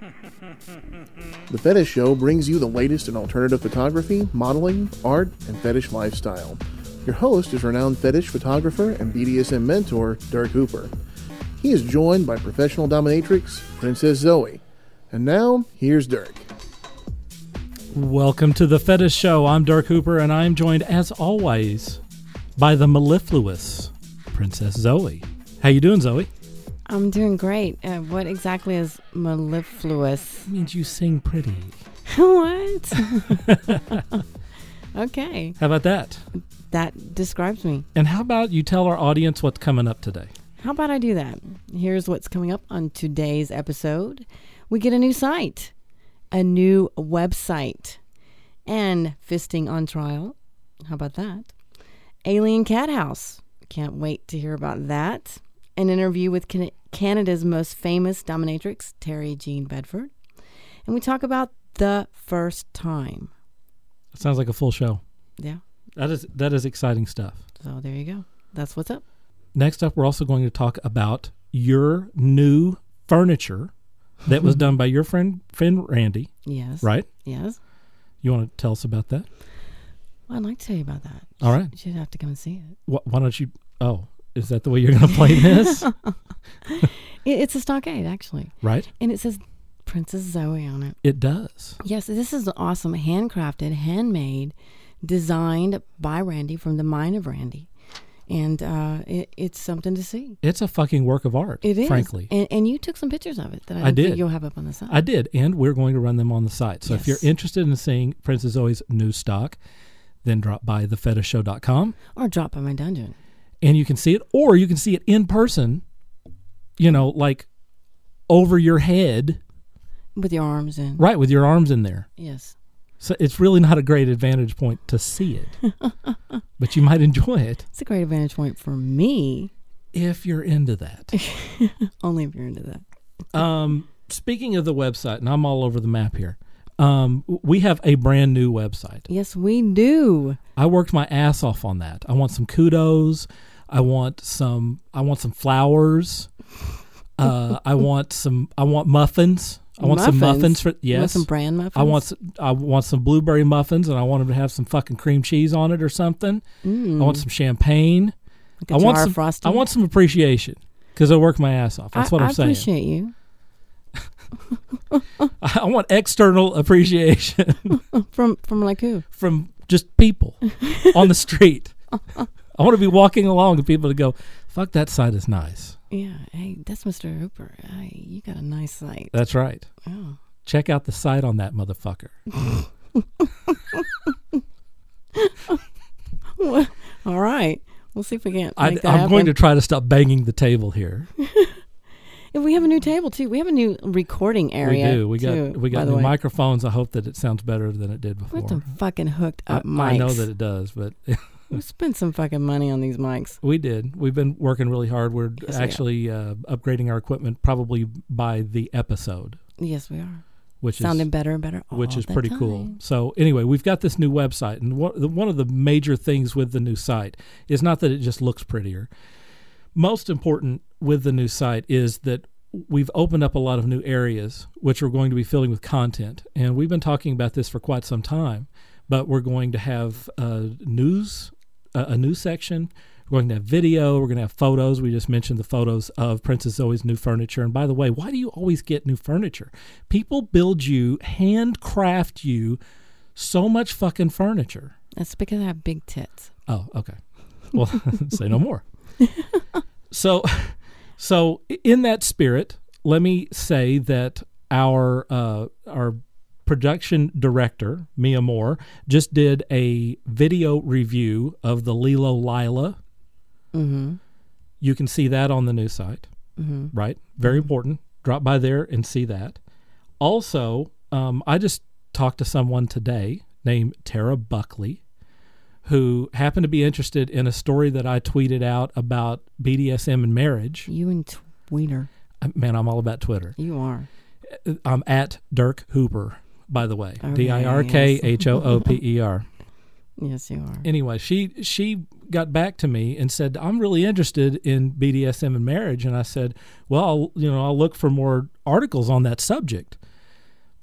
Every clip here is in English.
The Fetish Show brings you the latest in alternative photography, modeling, art, and fetish lifestyle. Your host is renowned fetish photographer and BDSM mentor, Dirk Hooper. He is joined by professional dominatrix, Princess Zoe. And now, here's Dirk. Welcome to The Fetish Show. I'm Dirk Hooper, and I'm joined, as always, by the mellifluous Princess Zoe. How you doing, Zoe? I'm doing great. What exactly is mellifluous? It means you sing pretty. What? Okay. How about that? That describes me. And how about you tell our audience what's coming up today? How about I do that? Here's what's coming up on today's episode. We get a new site, a new website, and fisting on trial. How about that? Alien Cat House. Can't wait to hear about that. An interview with Canada's most famous dominatrix, Terry Jean Bedford. And we talk about the first time. It sounds like a full show. Yeah. That is exciting stuff. So there you go. That's what's up. Next up, we're also going to talk about your new furniture that was done by your friend Randy. Yes. Right? Yes. You want to tell us about that? Well, I'd like to tell you about that. All right. You should have to come and see it. Why don't you... Oh, is that the way you're going to play this? It's a stockade, actually. Right. And it says Princess Zoe on it. It does. Yes, this is awesome. Handcrafted, handmade, designed by Randy from the mind of Randy. And it's something to see. It's a fucking work of art, it is. Frankly. And you took some pictures of it that I did. think you'll have up on the site. I did, and we're going to run them on the site. So Yes. if you're interested in seeing Princess Zoe's new stock, then drop by thefetishshow.com. Or drop by my dungeon. And you can see it, or you can see it in person, like over your head. With your arms in. Right, with your arms in there. Yes. So it's really not a great advantage point to see it. But you might enjoy it. It's a great advantage point for me. If you're into that. Only if you're into that. Speaking of the website, and I'm all over the map here, we have a brand new website. Yes, we do. I worked my ass off on that. I want some kudos. I want some flowers. I want muffins. I want some muffins for You want some bran muffins? I want some blueberry muffins, and I want them to have some fucking cream cheese on it or something. I want some champagne. Like a jar of frosting? I want some appreciation because I work my ass off. That's what I'm saying. I appreciate you. I want external appreciation From like who? from just people on the street. I want to be walking along and people to go, fuck, that site is nice. Yeah. Hey, that's Mr. Hooper. Hey, you got a nice site. That's right. Oh. Check out the site on that motherfucker. Well, all right. We'll see if we can't make that happen. I'm going to try to stop banging the table here. And we have a new table too. We have a new recording area. We do. We got new microphones. I hope that it sounds better than it did before. We have some fucking hooked up mics. I know that it does, but we spent some fucking money on these mics. We did. We've been working really hard. We're actually upgrading our equipment probably by the episode. Yes, we are. Which sounding better and better all which is the pretty time. cool. So anyway, we've got this new website, and one of the major things with the new site is not that it just looks prettier. Most important with the new site is that we've opened up a lot of new areas which we're going to be filling with content, and we've been talking about this for quite some time. But we're going to have a news section. We're going to have video. We're going to have photos. We just mentioned the photos of Princess Zoe's new furniture. And by the way, why do you always get new furniture? People build you, handcraft you so much fucking furniture. That's because I have big tits. Oh, okay. Well, say no more. So in that spirit, let me say that our production director, Mia Moore, just did a video review of the Lilo Lila. Mm-hmm. You can see that on the new site, right? Very important. Drop by there and see that. Also, I just talked to someone today named Tara Buckley, who happened to be interested in a story that I tweeted out about BDSM and marriage. You and Twitter. Man, I'm all about Twitter. You are. I'm at Dirk Hooper, by the way. Okay, DIRKHOOPER. Yes, you are. Anyway, she got back to me and said, I'm really interested in BDSM and marriage. And I said, well, I'll look for more articles on that subject.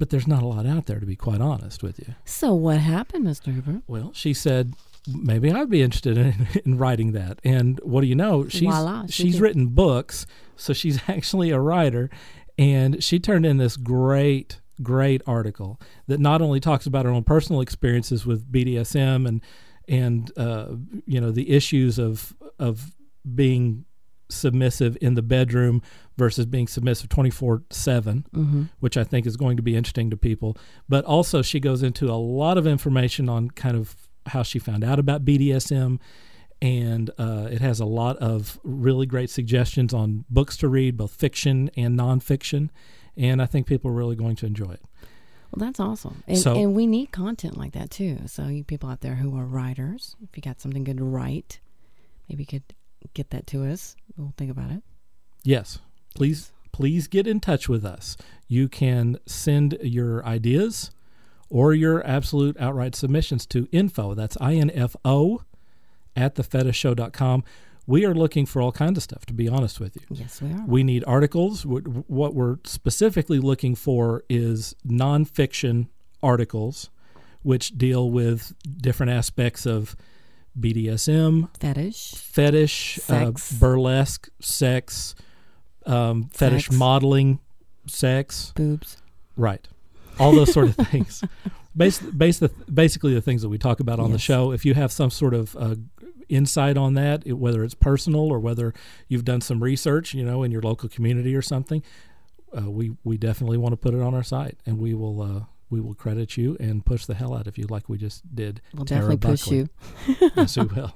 but there's not a lot out there, to be quite honest with you. So what happened, Mr. Hooper? Well, she said, maybe I'd be interested in writing that. And what do you know? Voila, she's written books, so she's actually a writer. And she turned in this great article that not only talks about her own personal experiences with BDSM and the issues of being submissive in the bedroom versus being submissive 24/7, which I think is going to be interesting to people. But also she goes into a lot of information on kind of how she found out about BDSM, and it has a lot of really great suggestions on books to read, both fiction and nonfiction, and I think people are really going to enjoy it. Well, that's awesome. And we need content like that too. So you people out there who are writers, if you got something good to write, maybe you could get that to us. We'll think about it. Yes. Please get in touch with us. You can send your ideas or your absolute outright submissions to info. That's INFO at thefetishshow.com. We are looking for all kinds of stuff, to be honest with you. Yes, we are. We need articles. What we're specifically looking for is nonfiction articles, which deal with different aspects of BDSM, fetish, sex. burlesque, sex, fetish sex. Modeling, sex, boobs, right? All those sort of things. Basically, the things that we talk about on the show. If you have some sort of insight on that, whether it's personal or whether you've done some research, in your local community or something, we definitely want to put it on our site, and we will credit you and push the hell out of you like we just did. We'll Tara definitely push you. Yes, we will.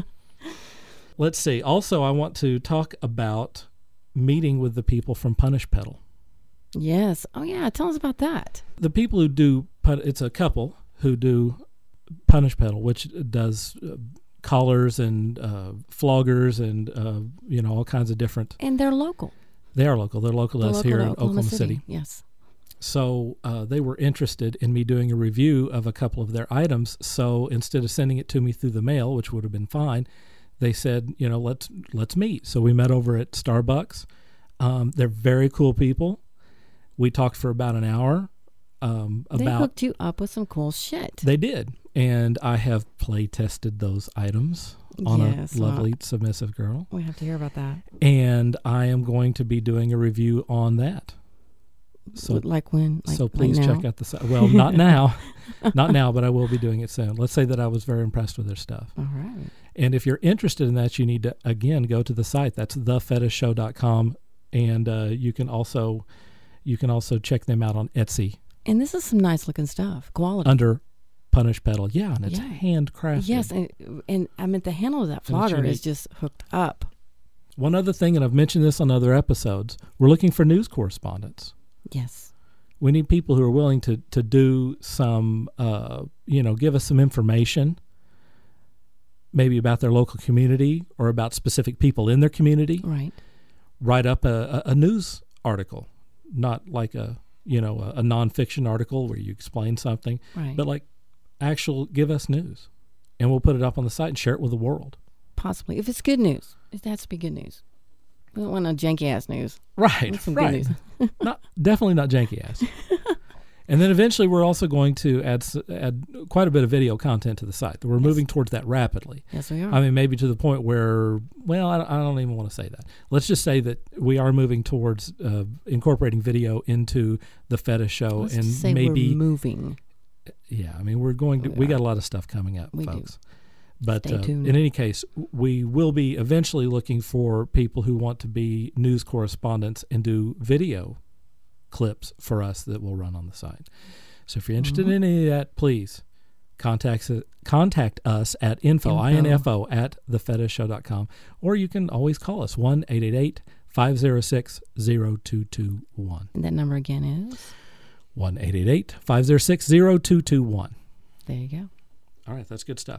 Let's see. Also, I want to talk about meeting with the people from Punish Pedal. Yes. Oh, yeah. Tell us about that. The people who do, it's a couple who do Punish Pedal, which does collars and floggers and, all kinds of different. And they're local. They are local. They're local to us here in Oklahoma City. Yes. So they were interested in me doing a review of a couple of their items. So instead of sending it to me through the mail, which would have been fine, they said, let's meet. So we met over at Starbucks. They're very cool people. We talked for about an hour. They hooked you up with some cool shit. They did. And I have play tested those items on a lovely submissive girl. We have to hear about that. And I am going to be doing a review on that. So like when? So please check out the site. Well, not now. Not now, but I will be doing it soon. Let's say that I was very impressed with their stuff. All right. And if you're interested in that, you need to, again, go to the site. That's thefetishshow.com. And you can also check them out on Etsy. And this is some nice looking stuff. Quality. Under Punish Pedal. Yeah, and it's handcrafted. Yes, and I mean, the handle of that flogger is just hooked up. One other thing, and I've mentioned this on other episodes, we're looking for news correspondents. Yes. We need people who are willing to do some, give us some information, maybe about their local community or about specific people in their community. Right. Write up a news article, not like a nonfiction article where you explain something, right, but like give us news, and we'll put it up on the site and share it with the world. Possibly. If it's good news, it has to be good news. We don't want no janky-ass news. Right, some right. Good news. Definitely not janky-ass. And then eventually we're also going to add quite a bit of video content to the site. We're moving towards that rapidly. Yes, we are. I mean, maybe to the point where, well, I don't even want to say that. Let's just say that we are moving towards incorporating video into the Fetish Show. Let's and just say maybe we're moving. Yeah, I mean, we got a lot of stuff coming up, folks. Do. But Stay tuned. In any case, we will be eventually looking for people who want to be news correspondents and do video clips for us that will run on the site. So if you're interested in any of that, please contact us at info at thefetishshow.com, or you can always call us 1-888-506-0221. And that number again is 1-888-506-0221. There you go. All right, that's good stuff.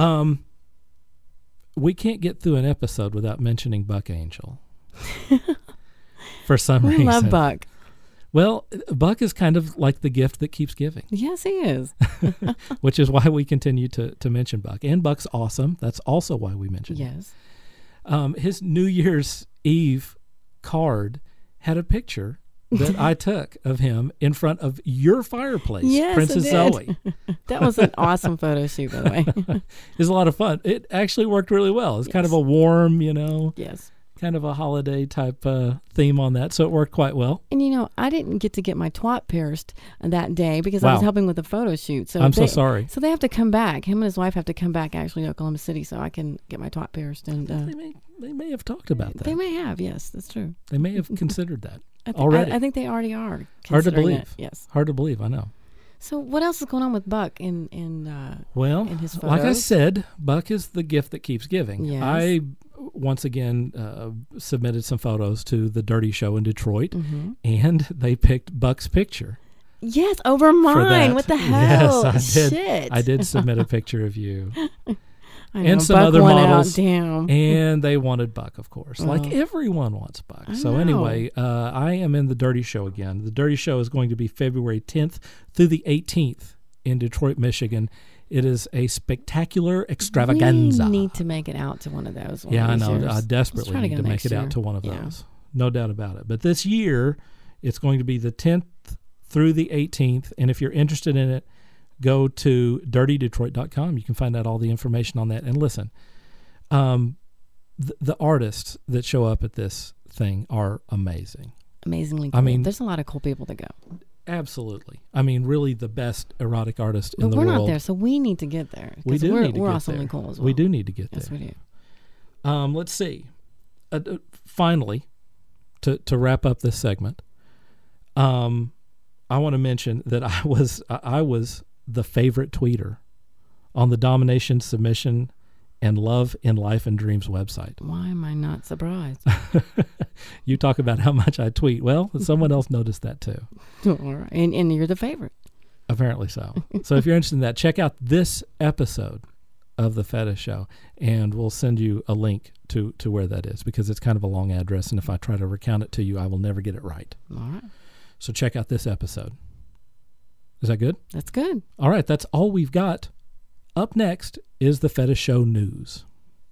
We can't get through an episode without mentioning Buck Angel. For some reason. We love Buck. Well, Buck is kind of like the gift that keeps giving. Yes, he is. Which is why we continue to mention Buck. And Buck's awesome. That's also why we mention him. Yes. His New Year's Eve card had a picture that I took of him in front of your fireplace, Yes, Princess it did. Zoe. That was an awesome photo shoot, by the way. It was a lot of fun. It actually worked really well. It's kind of Yes. a warm, Yes. kind of a holiday type theme on that. So it worked quite well. And I didn't get to get my twat pierced that day because Wow. I was helping with the photo shoot. So I'm so sorry. So they have to come back. Him and his wife have to come back actually to Oklahoma City so I can get my twat pierced. And They may have talked about that. they may have, yes, that's true. They may have considered that I thi- already. I think they already are. Hard to considering believe. it, yes. Hard to believe, I know. So what else is going on with Buck in Well, in his like I photos? said, Buck is the gift that keeps giving. Yes. I, once again, submitted some photos to the Dirty Show in Detroit, Mm-hmm. and they picked Buck's picture. Yes, over For mine. that. What the hell? Yes, I did. Shit. I did submit a picture of you. I and know, some Buck other won out, models. damn. And they wanted Buck, of course. Like Oh. everyone wants Buck. I So know. anyway, I am in the Dirty Show again. The Dirty Show is going to be February 10th through the 18th in Detroit, Michigan. It is a spectacular extravaganza. We need to make it out to one of those. one Yeah, of I these know. years. I Let's desperately try to need go to make next it year. out to one of Yeah. those. No doubt about it. But this year, it's going to be the 10th through the 18th. And if you're interested in it, go to dirtydetroit.com. You can find out all the information on that. And listen, the artists that show up at this thing are amazing. Amazingly cool. I mean- there's a lot of cool people to go. Absolutely. I mean, really the best erotic artist in But the we're world. not there, so we need to get there. We 'cause do we're, need to we're get awesomely there. cool as well. We do need to get there. Yes, we do. Let's see. Finally, to wrap up this segment, I want to mention that I was the favorite tweeter on the Domination, Submission, and Love in Life and Dreams website. Why am I not surprised? You talk about how much I tweet. Well, someone else noticed that too. All right. And you're the favorite. Apparently so. So if you're interested in that, check out this episode of The Fetish Show, and we'll send you a link to where that is, because it's kind of a long address, and if I try to recount it to you, I will never get it right. All right. So check out this episode. Is that good? That's good. All right, that's all we've got. Up next is the Fetish Show news.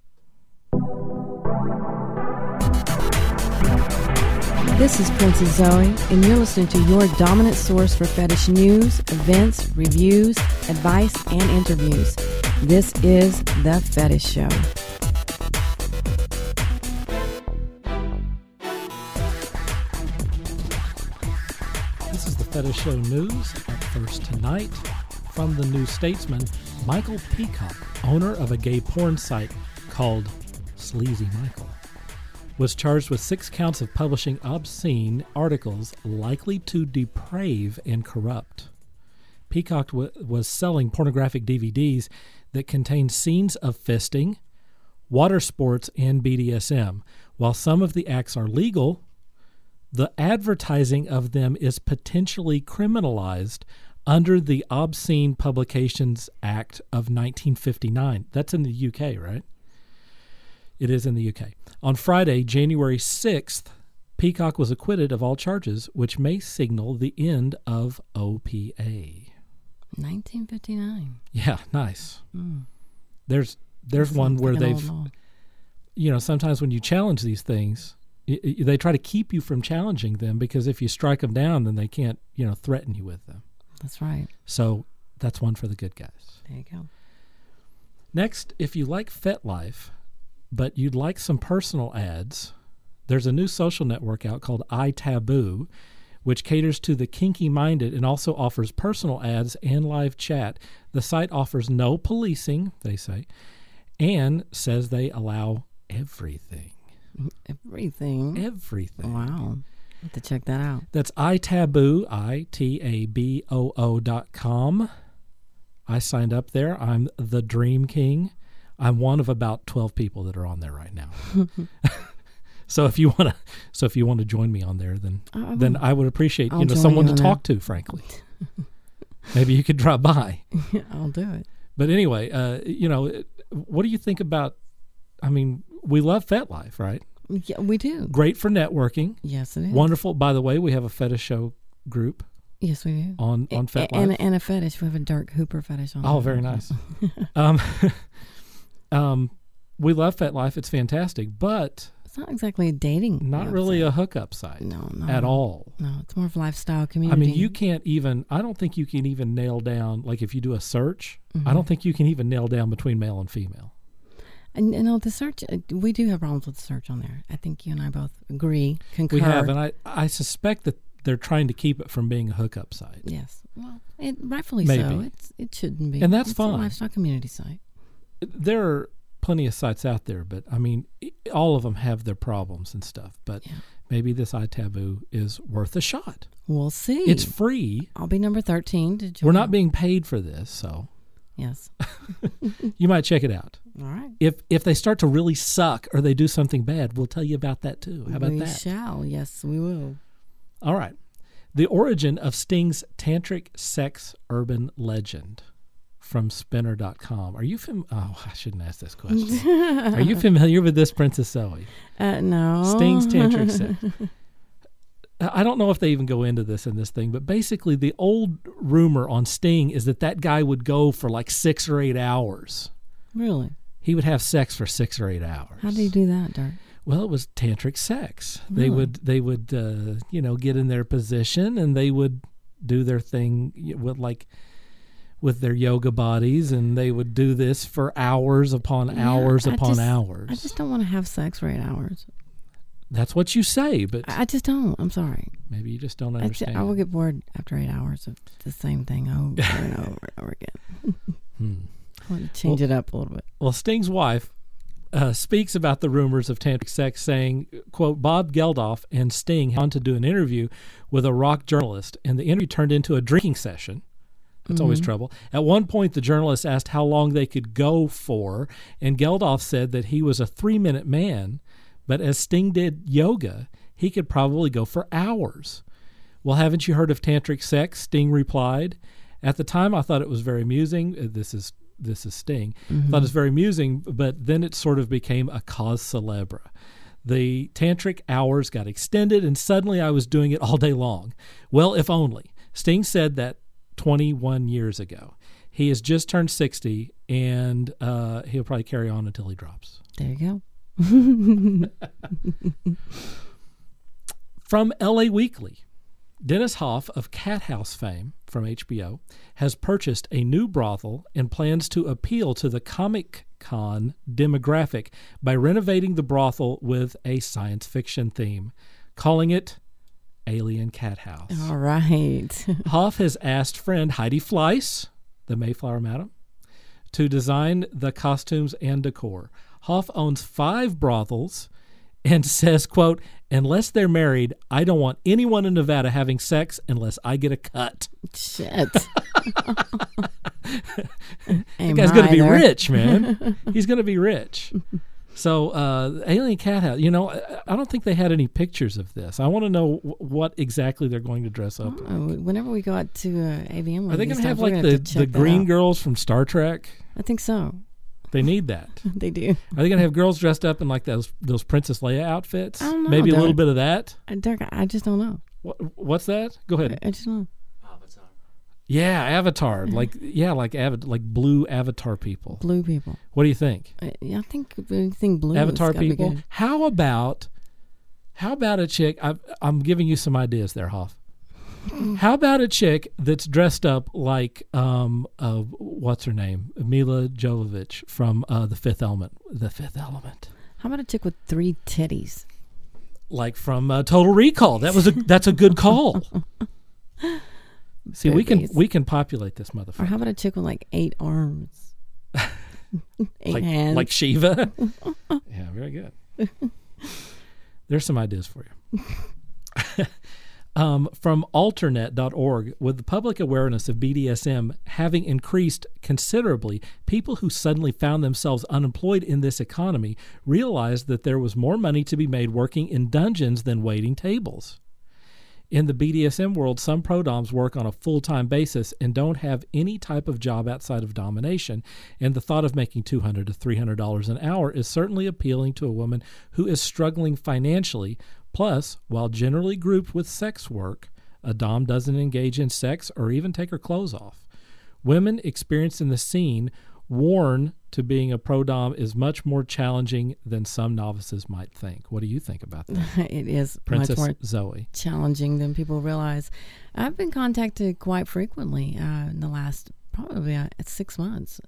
This is Princess Zoe, and you're listening to your dominant source for fetish news, events, reviews, advice, and interviews. This is The Fetish Show. This is the Fetish Show news. Up first tonight, from the New Statesman, Michael Peacock, owner of a gay porn site called Sleazy Michael, was charged with 6 counts of publishing obscene articles likely to deprave and corrupt. Peacock was selling pornographic DVDs that contained scenes of fisting, water sports, and BDSM. While some of the acts are legal, the advertising of them is potentially criminalized under the Obscene Publications Act of 1959. That's in the UK, right? It is in the UK. On Friday, January 6th, Peacock was acquitted of all charges, which may signal the end of OPA. 1959. Yeah, nice. Mm. There's That one sounds where like an they've, old law. sometimes when you challenge these things, they try to keep you from challenging them, because if you strike them down, then they can't, threaten you with them. That's right. So that's one for the good guys. There you go. Next, if you like FetLife, but you'd like some personal ads, there's a new social network out called iTaboo, which caters to the kinky-minded and also offers personal ads and live chat. The site offers no policing, they say, and says they allow everything. Everything. Everything. Wow. I have to check that out. That's iTaboo, itaboo.com. I signed up there. I'm the Dream King. I'm one of about 12 people that are on there right now. So if you want to join me on there, then I would appreciate I'll join someone you to on talk to. Frankly, maybe you could drop by. I'll do it. But anyway, what do you think about? I mean, we love FetLife, right? Yeah, we do. Great for networking. Yes, it is. Wonderful. By the way, we have a Fetish Show group Yes, we do. on FetLife. And a fetish. We have a Dirk Hooper fetish on. Oh, there. very nice. We love FetLife. It's fantastic. But It's not exactly a dating. Not website. really a hookup site. No, At all. No, it's more of lifestyle community. I mean, you can't even, I don't think you can even nail down, like if you do a search, I don't think you can even nail down between male and female. And the search, we do have problems with the search on there. I think you and I both concur. We have, and I suspect that they're trying to keep it from being a hookup site. Yes. Well, rightfully Maybe. so. It shouldn't be. And that's it's fine. a lifestyle community site. There are plenty of sites out there, but I mean, all of them have their problems and stuff. But maybe this iTaboo is worth a shot. We'll see. It's free. I'll be number 13 to join. We're not being paid for this, so Yes. you might check it out. All right. If they start to really suck or they do something bad, we'll tell you about that too. How about we that? We shall. Yes, we will. All right. The origin of Sting's tantric sex urban legend from spinner.com. Are you I shouldn't ask this question. Are you familiar with this, Princess Zoe? No. Sting's tantric sex. I don't know if they even go into this in this thing, but basically the old rumor on Sting is that guy would go for like 6 or 8 hours. Really? He would have sex for 6 or 8 hours. How do you do that, Dirk? Well, it was tantric sex. Really? They would get in their position and they would do their thing with their yoga bodies, and they would do this for hours upon hours upon hours. I just don't want to have sex for 8 hours. That's what you say, but I just don't. I'm sorry. Maybe you just don't understand. I will get bored after 8 hours of the same thing over and over and over again. I want to change it up a little bit. Well, Sting's wife speaks about the rumors of tantric sex, saying, quote, Bob Geldof and Sting had to do an interview with a rock journalist, and the interview turned into a drinking session. That's always trouble. At one point, the journalist asked how long they could go for, and Geldof said that he was a 3-minute man, but as Sting did yoga, he could probably go for hours. Well, haven't you heard of tantric sex? Sting replied. At the time, I thought it was very amusing. This is Sting. I thought it was very amusing, but then it sort of became a cause célèbre. The tantric hours got extended, and suddenly I was doing it all day long. Well, if only. Sting said that 21 years ago. He has just turned 60, and he'll probably carry on until he drops. There you go. From LA Weekly, Dennis Hoff of Cat House fame from HBO has purchased a new brothel and plans to appeal to the Comic-Con demographic by renovating the brothel with a science fiction theme, calling it Alien Cat House. All right. Hoff has asked friend Heidi Fleiss, the Mayflower Madam, to design the costumes and decor. Hoff owns 5 brothels and says, quote, unless they're married, I don't want anyone in Nevada having sex unless I get a cut. Shit. That guy's going to be rich, man. He's going to be rich. So, Alien Cat House, I don't think they had any pictures of this. I want to know what exactly they're going to dress up like. Whenever we go out to AVM, are they going to have like the green girls from Star Trek? I think so. They need that. They do. Are they going to have girls dressed up in like those Princess Leia outfits? I don't know. Maybe a little bit of that? Dirk, I just don't know. What's that? Go ahead. I just don't know. Yeah, Avatar. Like blue Avatar people. Blue people. What do you think? I think blue. Avatar people. How about a chick? I'm giving you some ideas there, Hoff. How about a chick that's dressed up like what's her name? Mila Jovovich from The Fifth Element. The Fifth Element. How about a chick with 3 titties? Like from Total Recall. That's a good call. See, we can populate this motherfucker. Or how about a chick with like 8 arms? 8 hands. Like Shiva? Yeah, very good. There's some ideas for you. From alternate.org, with the public awareness of BDSM having increased considerably, people who suddenly found themselves unemployed in this economy realized that there was more money to be made working in dungeons than waiting tables. In the BDSM world, some pro-doms work on a full-time basis and don't have any type of job outside of domination, and the thought of making $200 to $300 an hour is certainly appealing to a woman who is struggling financially. Plus, while generally grouped with sex work, a dom doesn't engage in sex or even take her clothes off. Women experienced in the scene worn to being a pro-dom is much more challenging than some novices might think. What do you think about that? It is Princess much more Zoe. challenging than people realize. I've been contacted quite frequently in the last probably 6 months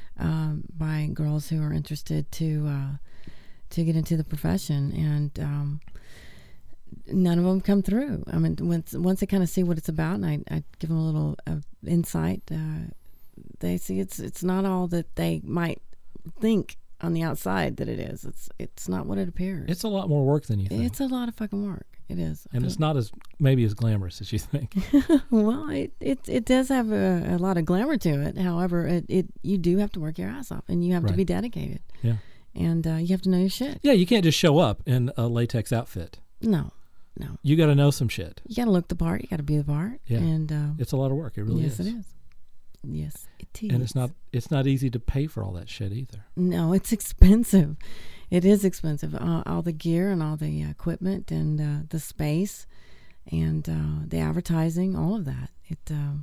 by girls who are interested to get into the profession, and none of them come through. I mean, once they kind of see what it's about, and I give them a little insight, they see it's not all that they might think on the outside that it is. It's not what it appears. It's a lot more work than you think. It's a lot of fucking work. It is, and it's not as glamorous as you think. Well, it does have a lot of glamour to it. However, you do have to work your ass off, and you have to be dedicated. Yeah, and you have to know your shit. Yeah, you can't just show up in a latex outfit. No. You got to know some shit. You got to look the part. You got to be the part. Yeah, and it's a lot of work. It really is. Yes, it is. Yes, it is. And it's not easy to pay for all that shit either. No, it's expensive. It is expensive. All the gear and all the equipment and the space and the advertising, all of that. It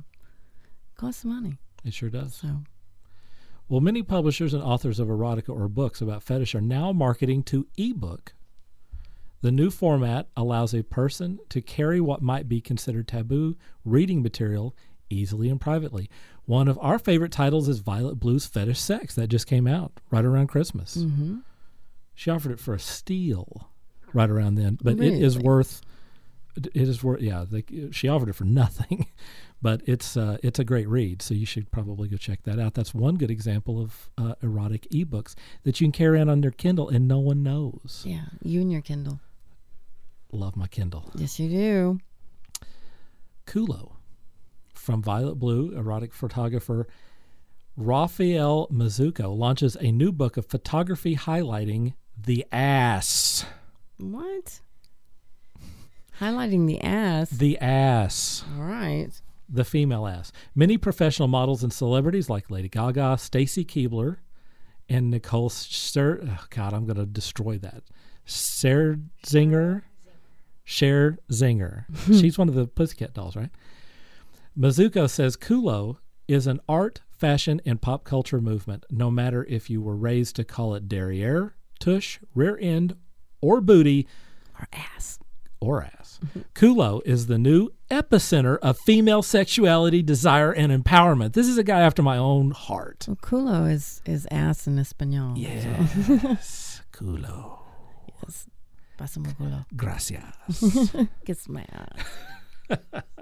costs money. It sure does. So, well, many publishers and authors of erotica or books about fetish are now marketing to ebook. The new format allows a person to carry what might be considered taboo reading material easily and privately. One of our favorite titles is Violet Blue's Fetish Sex. That just came out right around Christmas. Mm-hmm. She offered it for a steal right around then, but really? It is worth. Yeah, she offered it for nothing, but it's a great read. So you should probably go check that out. That's one good example of erotic ebooks that you can carry on your Kindle and no one knows. Yeah, you and your Kindle. Love my Kindle. Yes, you do. Kulo. From Violet Blue, erotic photographer Raphael Mizuko launches a new book of photography highlighting the ass. What? Highlighting the ass? The ass. All right. The female ass. Many professional models and celebrities like Lady Gaga, Stacy Keibler, and Nicole I'm going to destroy that. Scherzinger. She's one of the Pussycat Dolls, right? Mizuko says Kulo is an art, fashion, and pop culture movement, no matter if you were raised to call it derriere, tush, rear end, or booty, or ass. Kulo is the new epicenter of female sexuality, desire, and empowerment. This is a guy after my own heart. Well, culo is ass in Espanol. Yes, Kulo. Yes. Pásame culo. Gracias. Kiss my ass.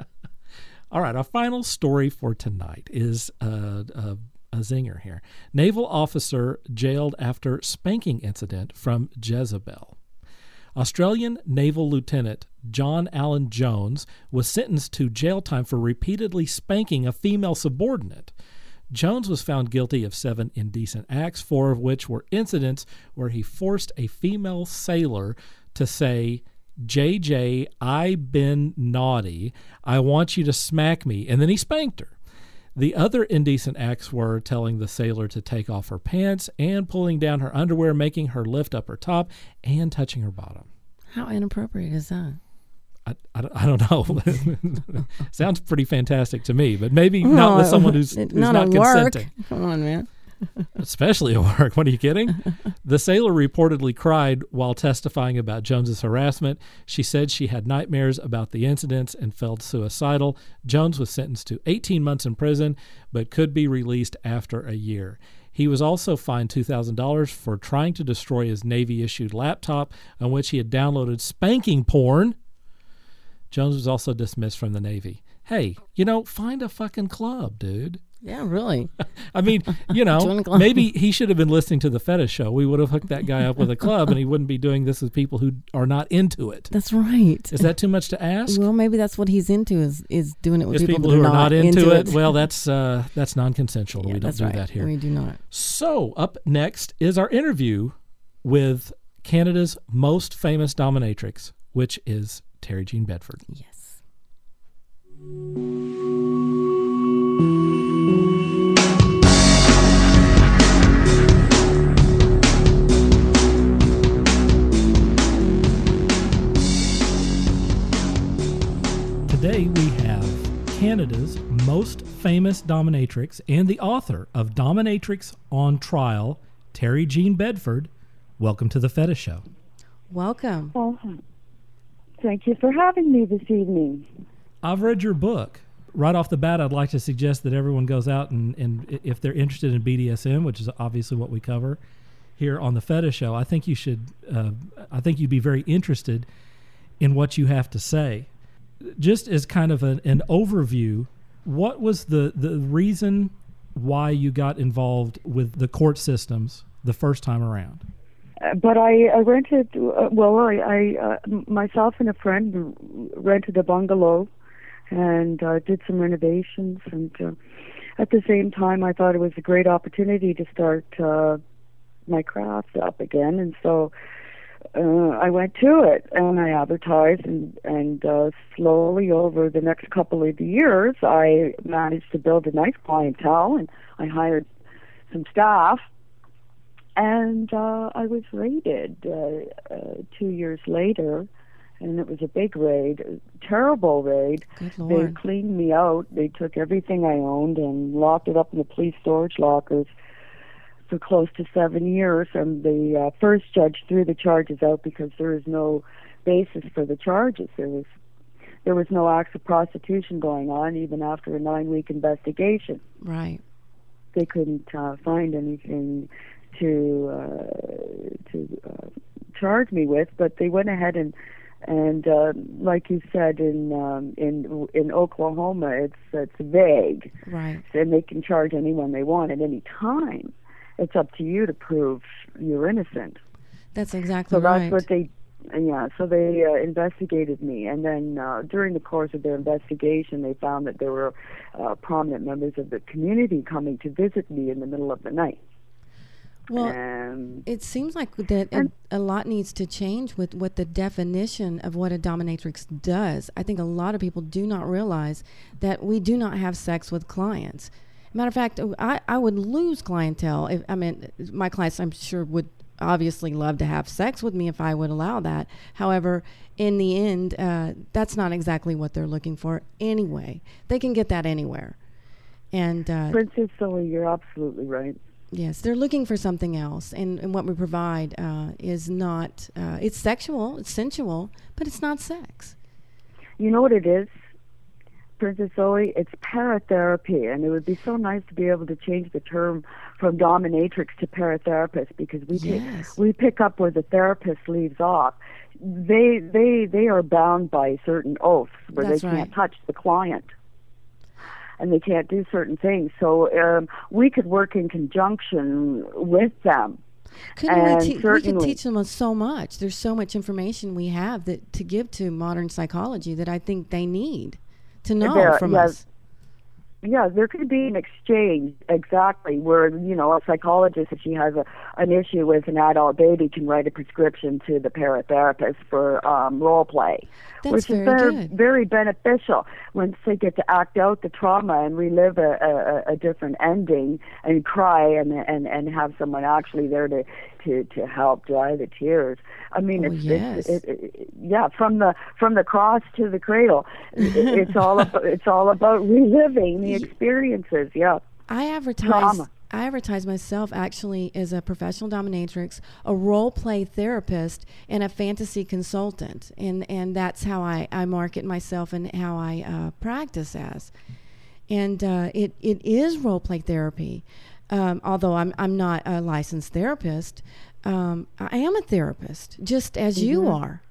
All right, our final story for tonight is a zinger here. Naval officer jailed after spanking incident from Jezebel. Australian Naval Lieutenant John Allen Jones was sentenced to jail time for repeatedly spanking a female subordinate. Jones was found guilty of 7 indecent acts, 4 of which were incidents where he forced a female sailor to say, JJ, I been naughty. I want you to smack me. And then he spanked her. The other indecent acts were telling the sailor to take off her pants and pulling down her underwear, making her lift up her top, and touching her bottom. How inappropriate is that? I don't know. Sounds pretty fantastic to me, but maybe not with someone who's not consenting. Come on, man. Especially at work. What, are you kidding? The sailor reportedly cried while testifying about Jones's harassment. She said she had nightmares about the incidents and felt suicidal. Jones was sentenced to 18 months in prison, but could be released after a year. He was also fined $2,000 for trying to destroy his Navy-issued laptop on which he had downloaded spanking porn. Jones was also dismissed from the Navy. Hey, find a fucking club, dude. Yeah, really. I mean, maybe he should have been listening to the Fetish Show. We would have hooked that guy up with a club, and he wouldn't be doing this with people who are not into it. That's right. Is that too much to ask? Well, maybe that's what he's into is doing it with people who are not into it. Well, that's non-consensual. Yeah, we don't do that here. We do not. So up next is our interview with Canada's most famous dominatrix, which is Terry Jean Bedford. Yes. Today we have Canada's most famous dominatrix and the author of Dominatrix on Trial, Terry Jean Bedford. Welcome to the Fetish Show. Welcome. Oh, thank you for having me this evening. I've read your book. Right off the bat, I'd like to suggest that everyone goes out and if they're interested in BDSM, which is obviously what we cover here on the Fetish Show, I think you should. I think you'd be very interested in what you have to say. Just as kind of an overview, what was the reason why you got involved with the court systems the first time around? But I rented. I myself and a friend rented a bungalow and did some renovations, and at the same time I thought it was a great opportunity to start my craft up again, and so I went to it and I advertised, and slowly over the next couple of years I managed to build a nice clientele, and I hired some staff, and I was raided 2 years later. And it was a big raid, a terrible raid. Good They Lord. cleaned me out. They took everything I owned and locked it up in the police storage lockers for close to 7 years. And the first judge threw the charges out because there is no basis for the charges. There was no acts of prostitution going on, even after a 9-week investigation. Right. They couldn't find anything to charge me with, but they went ahead and like you said, in Oklahoma, it's vague, Right. and they can charge anyone they want at any time. It's up to you to prove you're innocent. That's exactly So right. that's what they, So they investigated me, and then during the course of their investigation, they found that there were prominent members of the community coming to visit me in the middle of the night. Well, it seems like that a lot needs to change with what the definition of what a dominatrix does. I think a lot of people do not realize that we do not have sex with clients. Matter of fact, I would lose clientele. My clients, I'm sure, would obviously love to have sex with me if I would allow that. However, in the end, that's not exactly what they're looking for anyway. They can get that anywhere. And Princess Zoe, you're absolutely right. yes, they're looking for something else, and what we provide is not. It's sexual, it's sensual, but it's not sex. You know what it is, Princess Zoe? It's paratherapy, and it would be so nice to be able to change the term from dominatrix to paratherapist, because we pick up where the therapist leaves off. They are bound by certain oaths where That's they can't right. touch the client. And they can't do certain things. So we could work in conjunction with them. We could teach them so much. There's so much information we have that to give to modern psychology that I think they need to know from us. Yeah, there could be an exchange, exactly, where, a psychologist, if she has an issue with an adult baby, can write a prescription to the paratherapist for role play, That's which is very good. very beneficial once they get to act out the trauma and relive a different ending and cry and have someone actually there to help dry the tears. I mean, from the cross to the cradle, it's all about reliving the experiences. Yeah, I advertise myself actually as a professional dominatrix, a role play therapist, and a fantasy consultant, and that's how I market myself and how I practice as. And it is role play therapy. Although I'm not a licensed therapist, I am a therapist, just as you are.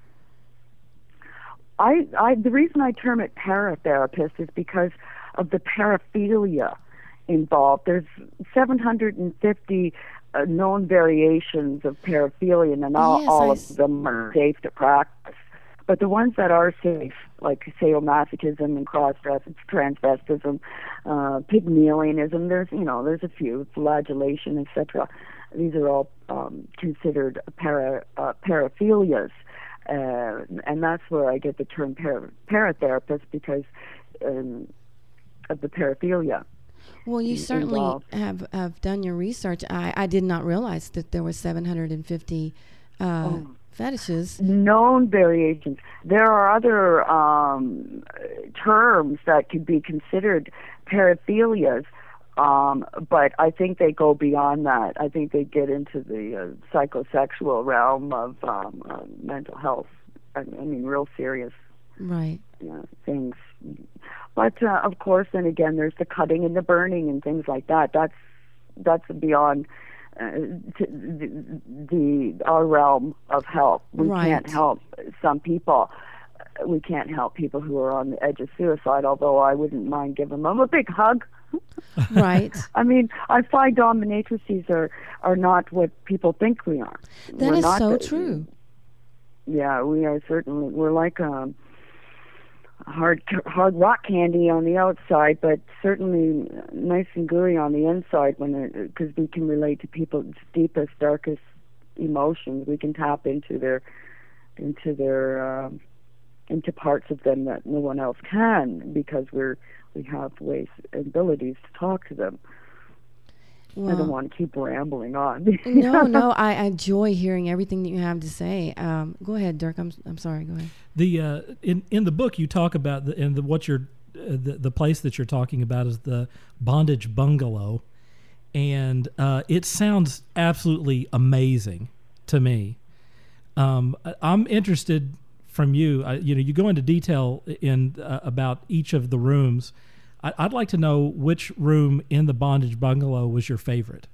The reason I term it paratherapist is because of the paraphilia involved. There's 750 known variations of paraphilia, and all of them are safe to practice. But the ones that are safe, like sadomasochism and cross-dressing, transvestism, pygmalionism, there's a few, flagellation, etc. These are all considered paraphilias, and that's where I get the term paratherapist, because of the paraphilia. Well, you certainly have done your research. I did not realize that there were 750 fetishes. Known variations. There are other terms that could be considered paraphilias, but I think they go beyond that. I think they get into the psychosexual realm of mental health. I mean, real serious things. But of course, then again, there's the cutting and the burning and things like that. That's beyond our realm of help. We can't help some people. We can't help people who are on the edge of suicide, although I wouldn't mind giving them a big hug. Right. I mean, I find dominatrices are not what people think we are. That is so true. Yeah, we are certainly. We're like hard rock candy on the outside, but certainly nice and gooey on the inside. Because we can relate to people's deepest, darkest emotions. We can tap into into parts of them that no one else can, because we have ways and abilities to talk to them. Well, I don't want to keep rambling on. No, I enjoy hearing everything that you have to say. Go ahead, Dirk. I'm sorry. Go ahead. The in the book you talk about the place that you're talking about is the Bondage Bungalow, and it sounds absolutely amazing to me. I'm interested from you. You go into detail in about each of the rooms. I'd like to know which room in the Bondage Bungalow was your favorite.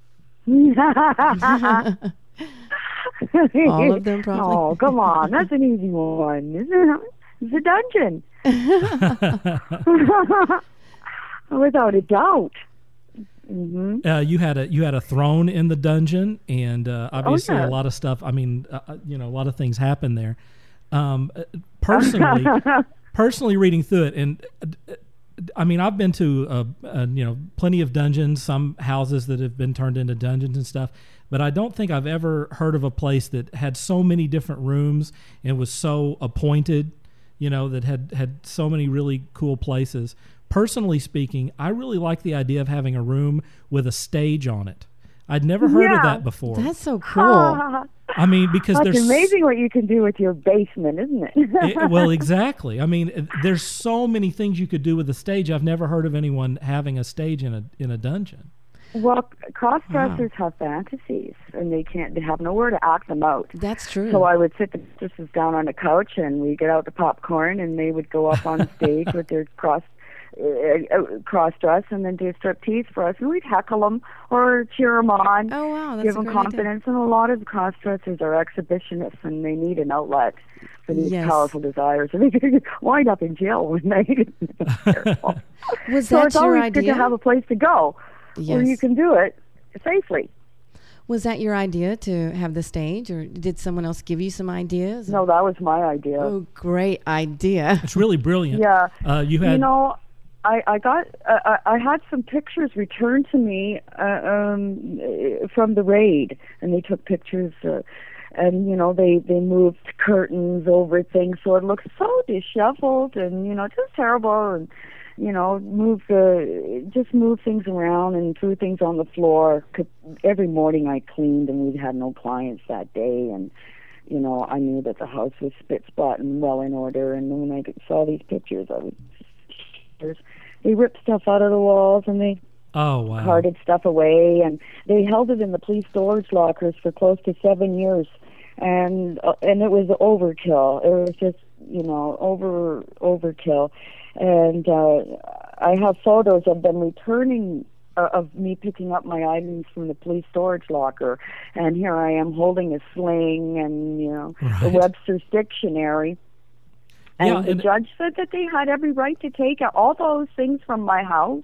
All of them, probably. Oh, come on. That's an easy one, isn't it? It's a dungeon. Without a doubt. Mm-hmm. You had a throne in the dungeon, and obviously a lot of stuff. I mean, a lot of things happen there. Personally reading through it, and I mean, I've been to plenty of dungeons, some houses that have been turned into dungeons and stuff, but I don't think I've ever heard of a place that had so many different rooms and was so appointed, that had so many really cool places. Personally speaking, I really like the idea of having a room with a stage on it. I'd never heard of that before. That's so cool. I mean, because it's amazing what you can do with your basement, isn't it? Well, exactly. I mean, there's so many things you could do with a stage. I've never heard of anyone having a stage in a dungeon. Well, cross-dressers have fantasies, and they have nowhere to act them out. That's true. So I would sit the mistresses down on a couch, and we get out the popcorn, and they would go up on stage with their cross-dress and then do striptease for us, and we'd heckle them or cheer them on. Oh, wow, that's give them confidence. And a lot of cross-dressers are exhibitionists, and they need an outlet for these powerful desires. And they wind up in jail when they Was so that it's your always idea? good to have a place to go where you can do it safely. Was that your idea to have the stage, or did someone else give you some ideas? No, that was my idea. Oh, great idea. It's really brilliant. Yeah. You had... I had some pictures returned to me from the raid, and they took pictures, and they moved curtains over things, so it looks so disheveled and just terrible, and move things around and threw things on the floor. Every morning I cleaned, and we had no clients that day, and I knew that the house was spit-spot and well in order. And when I saw these pictures, they ripped stuff out of the walls, and they carted stuff away, and they held it in the police storage lockers for close to 7 years, and it was overkill. It was just overkill, and I have photos of them returning. Of me picking up my items from the police storage locker, and here I am holding a sling and the Webster's dictionary. And the judge said that they had every right to take all those things from my house.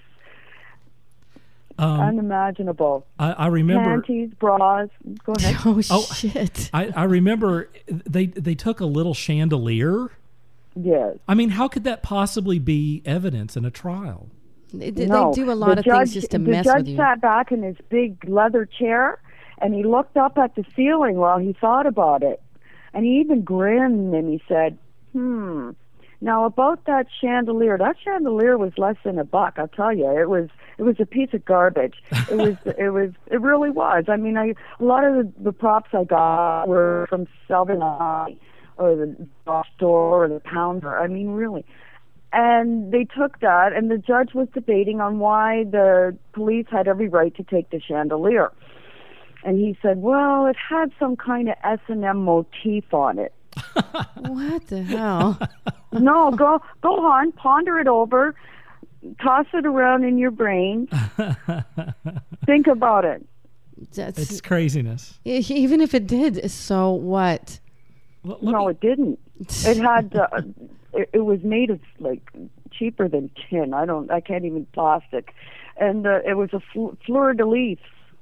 Unimaginable. I remember panties, bras. Go ahead. Oh shit! I remember they took a little chandelier. Yes. I mean, how could that possibly be evidence in a trial? They do a lot of things just to mess with you. The judge sat back in his big leather chair, and he looked up at the ceiling while he thought about it. And he even grinned, and he said, now about that chandelier was less than $1. I'll tell you, it was a piece of garbage. It really was. I mean, a lot of the props I got were from Selvin or the store or the Pounder. I mean, really. And they took that, and the judge was debating on why the police had every right to take the chandelier. And he said, well, it had some kind of S&M motif on it. What the hell? No, go on, ponder it over, toss it around in your brain, think about it. It's craziness. Even if it did, so what? No, it didn't. It had, it was made of like cheaper than tin. I can't even plastic, and it was a fleur de lis.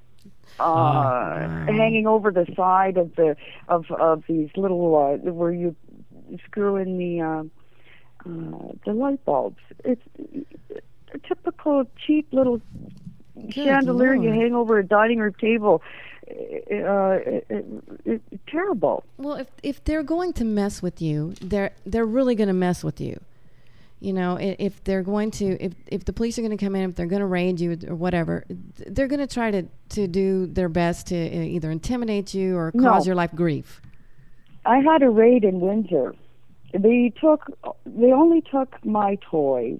Hanging over the side of these little where you screw in the light bulbs. It's a typical cheap little chandelier you hang over a dining room table. It's terrible. Well, if they're going to mess with you, they're really going to mess with you. You know, if they're going to, if the police are going to come in, if they're going to raid you or whatever, they're going to try to do their best to either intimidate you or cause your life grief. I had a raid in Windsor. They only took my toys.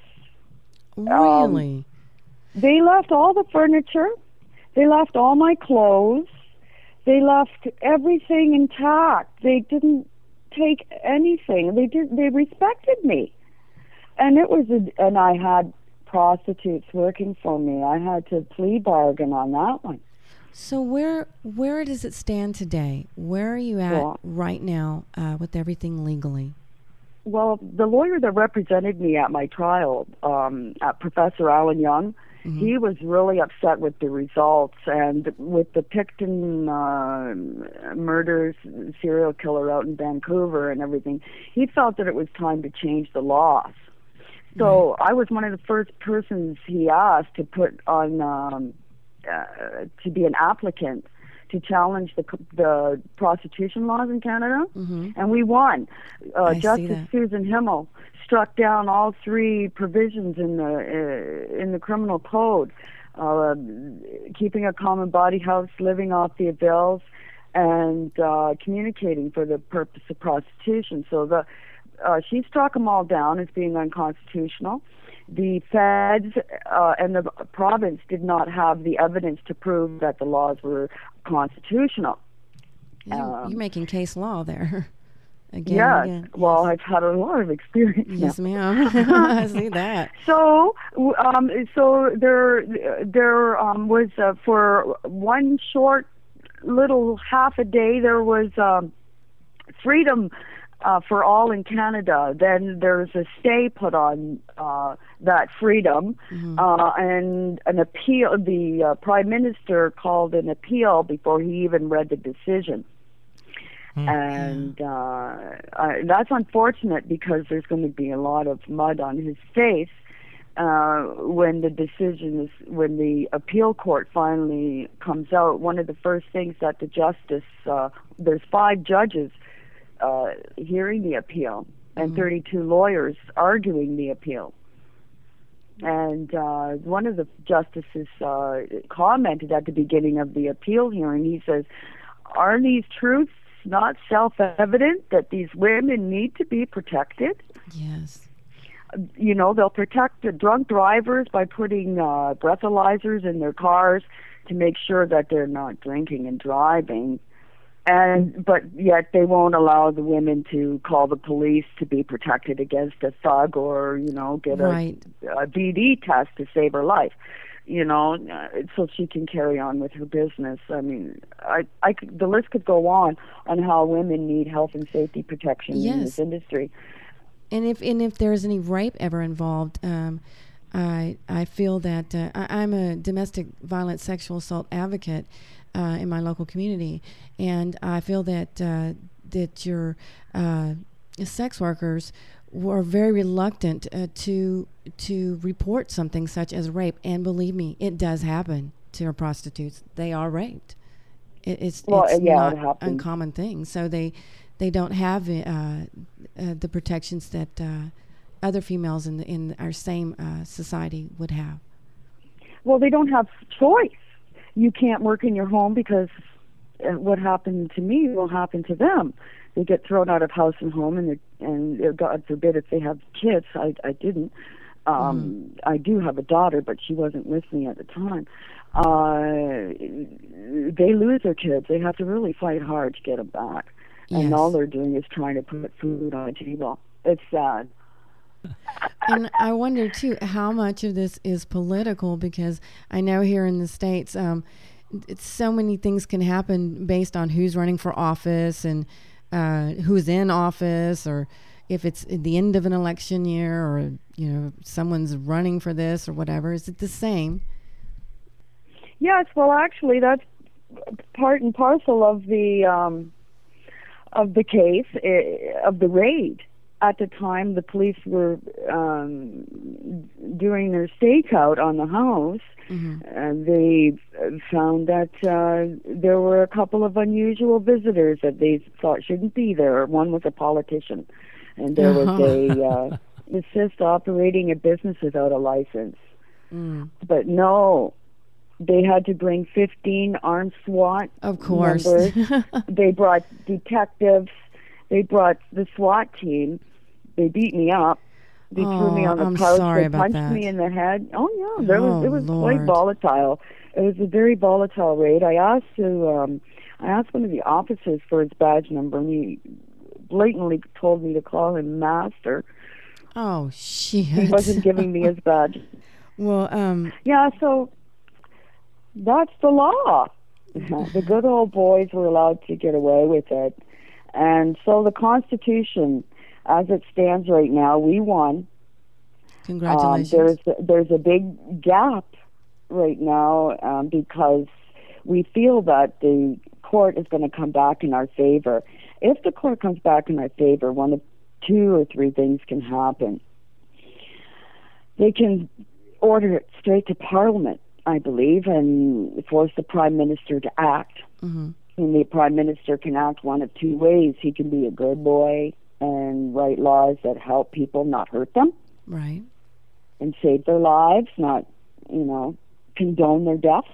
Really? They left all the furniture. They left all my clothes. They left everything intact. They didn't take anything. They respected me. And and I had prostitutes working for me. I had to plea bargain on that one. So where does it stand today? Where are you at right now with everything legally? Well, the lawyer that represented me at my trial, Professor Alan Young, he was really upset with the results, and with the Picton murders, serial killer out in Vancouver and everything, he felt that it was time to change the laws. So I was one of the first persons he asked to put on to be an applicant to challenge the prostitution laws in Canada, and we won. Justice Susan Himmel struck down all 3 provisions in the criminal code, keeping a common body house, living off the avails, and communicating for the purpose of prostitution. So she struck them all down as being unconstitutional. The feds and the province did not have the evidence to prove that the laws were constitutional. You're making case law there. Again, yes. Again. Well, I've had a lot of experience. Yes, now. ma'am. I see that. So there was for one short little half a day there was freedom for all in Canada. Then there's a stay put on that freedom, and an appeal. The Prime Minister called an appeal before he even read the decision. And that's unfortunate because there's going to be a lot of mud on his face when the appeal court finally comes out. One of the first things that the justice, there's 5 judges hearing the appeal and 32 lawyers arguing the appeal. And one of the justices commented at the beginning of the appeal hearing, he says, "Are these truths not self-evident that these women need to be protected?" Yes. You know, they'll protect the drunk drivers by putting breathalyzers in their cars to make sure that they're not drinking and driving. But yet they won't allow the women to call the police to be protected against a thug or, get a BD test to save her life, so she can carry on with her business. I mean, the list could go on how women need health and safety protection in this industry. And if there's any rape ever involved, I feel that I'm a domestic violence sexual assault advocate in my local community, and I feel that your sex workers were very reluctant to report something such as rape. And believe me, it does happen to our prostitutes. They are raped. It's not an uncommon thing. So they don't have the protections that other females in our same society would have. Well, they don't have choice. You can't work in your home because what happened to me will happen to them. They get thrown out of house and home, and God forbid if they have kids. I didn't. I do have a daughter, but she wasn't with me at the time. They lose their kids. They have to really fight hard to get them back. Yes. And all they're doing is trying to put food on the table. It's sad. And I wonder, too, how much of this is political, because I know here in the States, it's so many things can happen based on who's running for office and who's in office, or if it's at the end of an election year, or, someone's running for this or whatever. Is it the same? Yes, well, actually, that's part and parcel of the case, of the raid. At the time, the police were doing their stakeout on the house. They found that there were a couple of unusual visitors that they thought shouldn't be there. One was a politician, and there was a assist operating a business without a license. But no, they had to bring 15 armed SWAT Of course. members. They brought detectives. They brought the SWAT team. They beat me up. They threw me on the I'm couch. sorry They about punched that. me in the head. Oh yeah, it was Lord. quite volatile. It was a very volatile raid. I asked one of the officers for his badge number, and he blatantly told me to call him Master. Oh, shit. He wasn't giving me his badge. Well, Yeah, so that's the law. The good old boys were allowed to get away with it. And so the Constitution, as it stands right now, we won. congratulations. There's a big gap right now because we feel that the court is going to come back in our favor. If the court comes back in our favor, one of two or three things can happen. They can order it straight to Parliament, I believe, and force the Prime Minister to act. And the Prime Minister can act one of two ways. He can be a good boy and write laws that help people, not hurt them, Right. and save their lives, not, condone their deaths.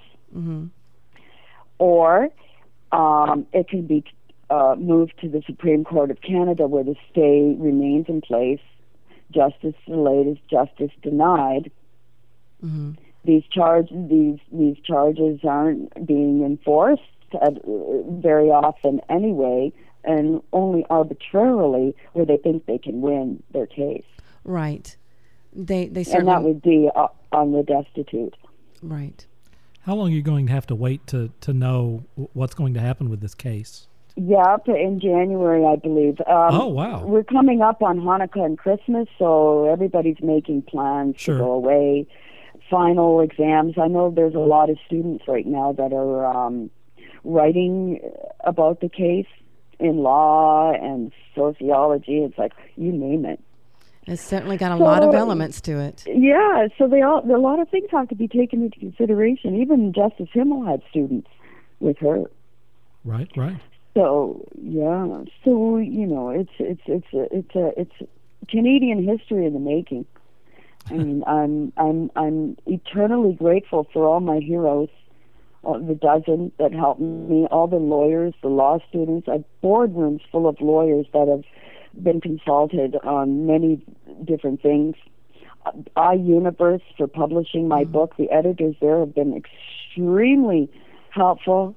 Or it can be moved to the Supreme Court of Canada, where the stay remains in place. Justice delayed is justice denied. These charges aren't being enforced very often anyway, and only arbitrarily where they think they can win their case. Right. They And certainly... that would be on the destitute. Right. How long are you going to have to wait to know what's going to happen with this case? Yep, in January, I believe. Oh, wow. We're coming up on Hanukkah and Christmas, so everybody's making plans Sure. to go away. Final exams. I know there's a lot of students right now that are writing about the case in law and sociology. It's like, you name it. It's certainly got a lot of So- elements to it. Yeah, so a lot of things have to be taken into consideration. Even Justice Himmel had students with her. Right. So yeah, it's Canadian history in the making. I mean, I'm eternally grateful for all my heroes, the dozen that helped me, all the lawyers, the law students. I have boardrooms full of lawyers that have been consulted on many different things. iUniverse for publishing my book. The editors there have been extremely helpful.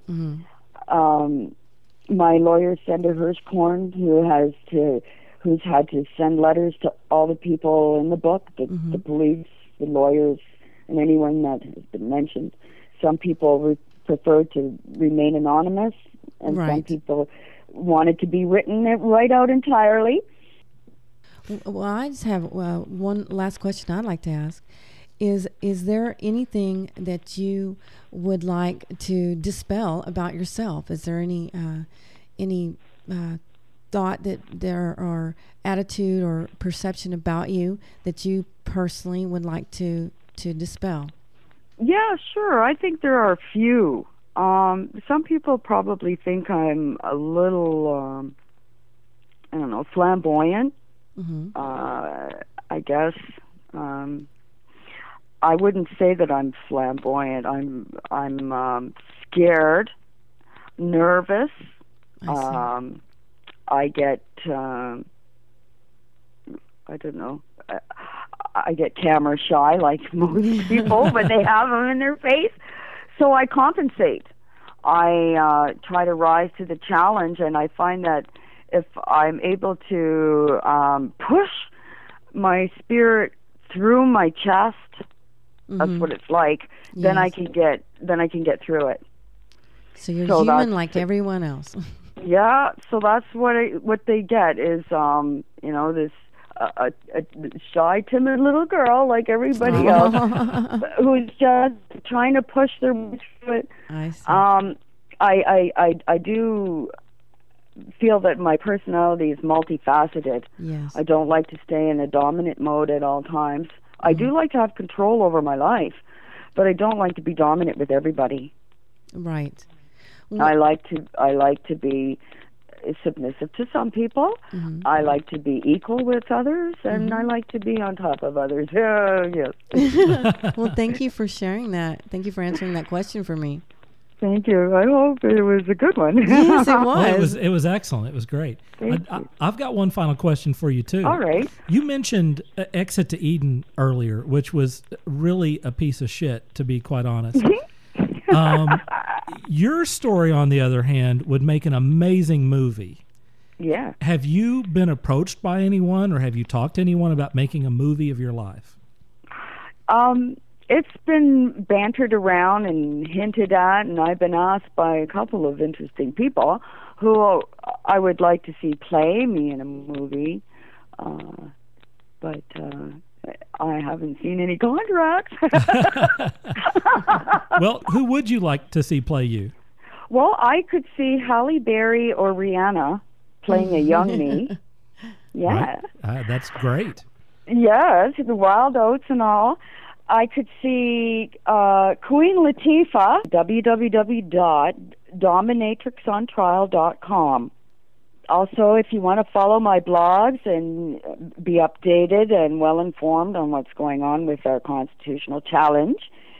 My lawyer, Senator Hirschkorn, who's had to send letters to all the people in the book, the police, the lawyers, and anyone that has been mentioned. Some people preferred to remain anonymous, and some Right. people wanted to be written right out entirely. Well, I just have one last question I'd like to ask. Is there anything that you would like to dispel about yourself? Is there any thought that there are attitude or perception about you that you personally would like to dispel? Yeah, sure. I think there are a few. Some people probably think I'm a little, flamboyant. I guess. I wouldn't say that I'm flamboyant. I'm scared. nervous. I see. I get, I don't know, I get camera shy like most people when they have them in their face. So I compensate. I try to rise to the challenge, and I find that if I'm able to push my spirit through my chest, that's what it's like, then I can get through it. So you're human like everyone else. Yeah, so that's what they get is this a shy, timid little girl like everybody else who's just trying to push their way through it. I see. I do feel that my personality is multifaceted. Yes. I don't like to stay in a dominant mode at all times. I do like to have control over my life, but I don't like to be dominant with everybody. Right. I like to be submissive to some people. I like to be equal with others, and I like to be on top of others. Yes. Well, thank you for sharing that. Thank you for answering that question for me. Thank you. I hope it was a good one. Yes, it was. Well, it was excellent. It was great. I've got one final question for you too. All right. You mentioned Exit to Eden earlier, which was really a piece of shit, to be quite honest. Your story, on the other hand, would make an amazing movie. Yeah. Have you been approached by anyone, or have you talked to anyone about making a movie of your life? It's been bantered around and hinted at, and I've been asked by a couple of interesting people who I would like to see play me in a movie, but I haven't seen any contracts. Well, who would you like to see play you? Well, I could see Halle Berry or Rihanna playing a young me. Yeah. Right. That's great. Yes, the Wild Oats and all. I could see Queen Latifah, www.dominatrixontrial.com. Also, if you want to follow my blogs and be updated and well-informed on what's going on with our constitutional challenge,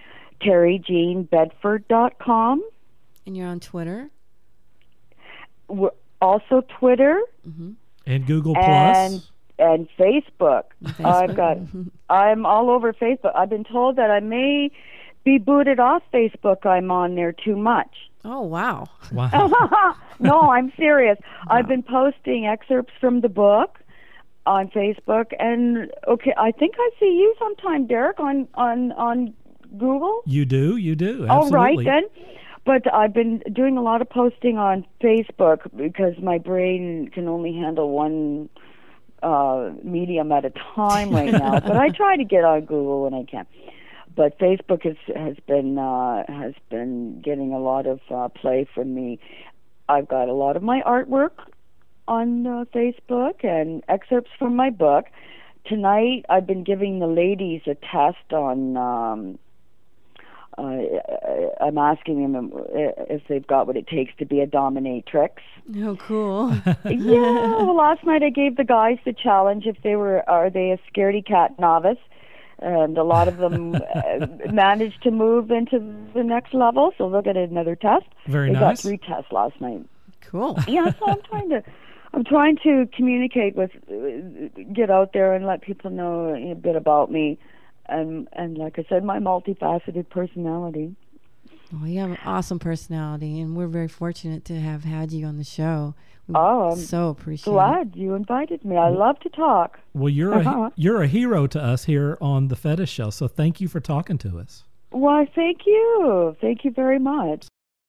TerryJeanBedford.com. And you're on Twitter? We're also Twitter. And Google Plus. And Facebook. I'm all over Facebook. I've been told that I may be booted off Facebook. I'm on there too much. Oh, wow. Wow. No, I'm serious. Wow. I've been posting excerpts from the book on Facebook, and I think I see you sometime, Derek, on Google. You do. Absolutely. All right, then. But I've been doing a lot of posting on Facebook because my brain can only handle one medium at a time right now. But I try to get on Google when I can. But Facebook has been getting a lot of play from me. I've got a lot of my artwork on Facebook and excerpts from my book. Tonight I've been giving the ladies a test on. I'm asking them if they've got what it takes to be a dominatrix. Oh, cool. Yeah. Well, last night I gave the guys the challenge if are they a scaredy cat novice, and a lot of them managed to move into the next level, so they'll get another test. Very nice. They got 3 tests last night. Cool. Yeah, so I'm trying to communicate get out there and let people know a bit about me. And like I said, my multifaceted personality. Well, you have an awesome personality, and we're very fortunate to have had you on the show. I'm so appreciate glad you invited me. I love to talk. Well, you're a hero to us here on the Fetish Show, so thank you for talking to us. Why, thank you. Thank you very much.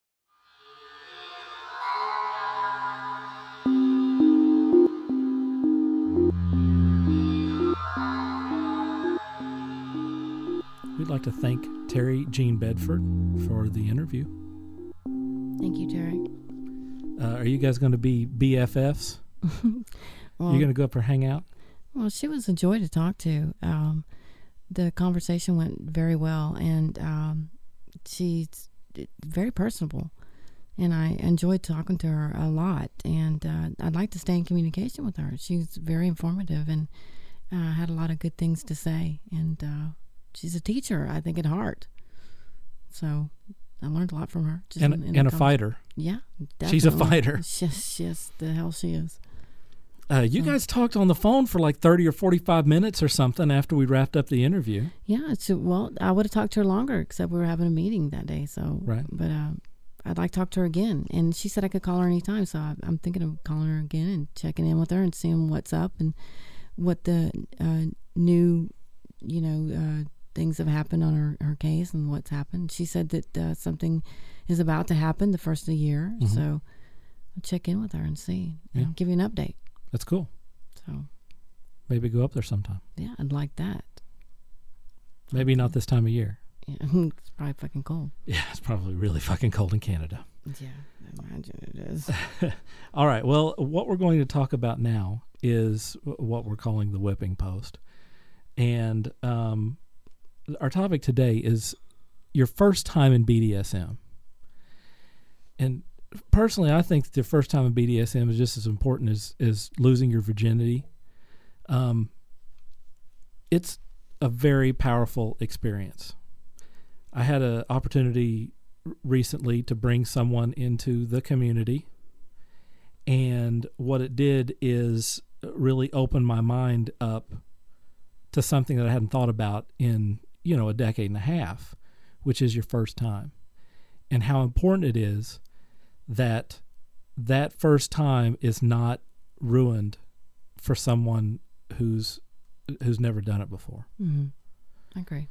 We'd like to thank Terry Jean Bedford for the interview. Thank you, Terry. Are you guys going to be BFFs? You're going to go up or hang out? Well, she was a joy to talk to. The conversation went very well, and she's very personable. And I enjoyed talking to her a lot, and I'd like to stay in communication with her. She's very informative and had a lot of good things to say, and she's a teacher, I think, at heart. So I learned a lot from her. Just And in a the fighter. Yeah, She's a definitely. fighter. Yes, the hell she is. You guys talked on the phone for like 30 or 45 minutes or something after we wrapped up the interview. Yeah, well, I would have talked to her longer, except we were having a meeting that day. So, Right. But I'd like to talk to her again, and she said I could call her anytime. So I'm thinking of calling her again and checking in with her and seeing what's up and what the new, things have happened on her case and what's happened. She said that something is about to happen the first of the year. Mm-hmm. So I'll check in with her and see and give you an update. That's cool. So Maybe go up there sometime. yeah, I'd like that. Maybe not this time of year. Yeah, it's probably fucking cold. Yeah, it's probably really fucking cold in Canada. Yeah, I imagine it is. All right. Well, what we're going to talk about now is what we're calling the whipping post. And our topic today is your first time in BDSM. And personally, I think the first time in BDSM is just as important as losing your virginity. It's a very powerful experience. I had an opportunity recently to bring someone into the community, and what it did is really open my mind up to something that I hadn't thought about in a decade and a half, which is your first time, and how important it is that first time is not ruined for someone who's never done it before. Mm-hmm. I agree.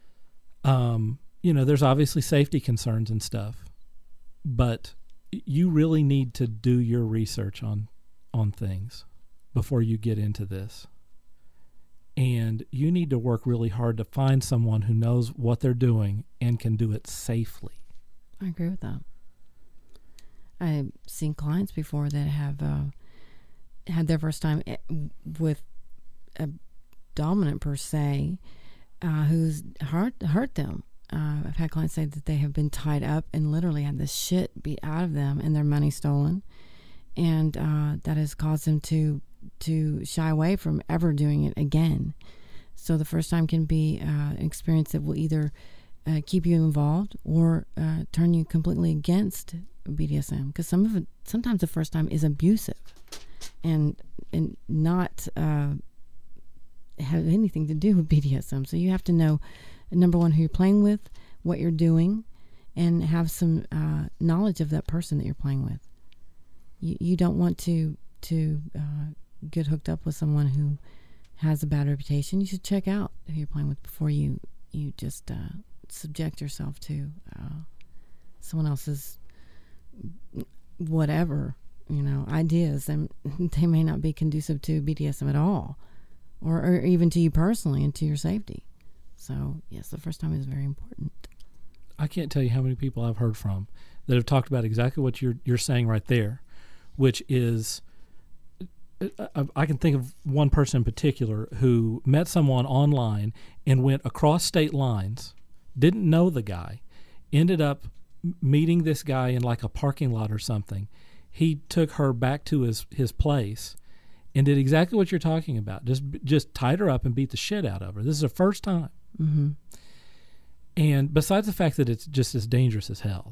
There's obviously safety concerns and stuff, but you really need to do your research on things before you get into this. And you need to work really hard to find someone who knows what they're doing and can do it safely. I agree with that. I've seen clients before that have had their first time with a dominant per se, who's hurt them. I've had clients say that they have been tied up and literally had the shit beat out of them and their money stolen, and that has caused them to shy away from ever doing it again. So the first time can be an experience that will either keep you involved or turn you completely against BDSM, because sometimes the first time is abusive and not have anything to do with BDSM. So you have to know, number one, who you're playing with, what you're doing, and have some knowledge of that person that you're playing with. You don't want to get hooked up with someone who has a bad reputation. You should check out who you're playing with before you just subject yourself to someone else's whatever ideas, and they may not be conducive to BDSM at all, or even to you personally and to your safety. So yes, the first time is very important. I can't tell you how many people I've heard from that have talked about exactly what you're saying right there, which is, I can think of one person in particular who met someone online and went across state lines, didn't know the guy, ended up meeting this guy in like a parking lot or something. He took her back to his place and did exactly what you're talking about. Just tied her up and beat the shit out of her. This is her first time. Mm-hmm. And besides the fact that it's just as dangerous as hell,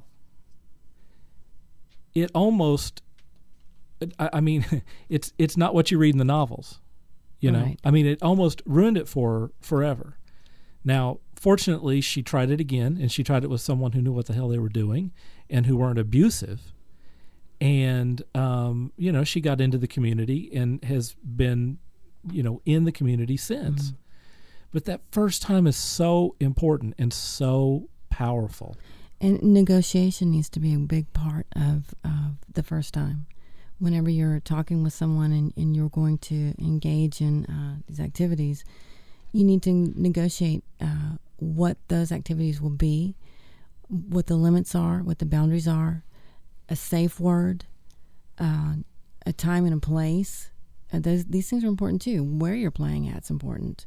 it almost, I mean, it's not what you read in the novels, you know? Right. I mean, it almost ruined it for her forever. Now, fortunately, she tried it again, and she tried it with someone who knew what the hell they were doing and who weren't abusive. And, she got into the community and has been, in the community since. Mm-hmm. But that first time is so important and so powerful. And negotiation needs to be a big part of the first time. Whenever you're talking with someone and you're going to engage in these activities, you need to negotiate what those activities will be, what the limits are, what the boundaries are, a safe word, a time and a place. These things are important too. Where you're playing at is important.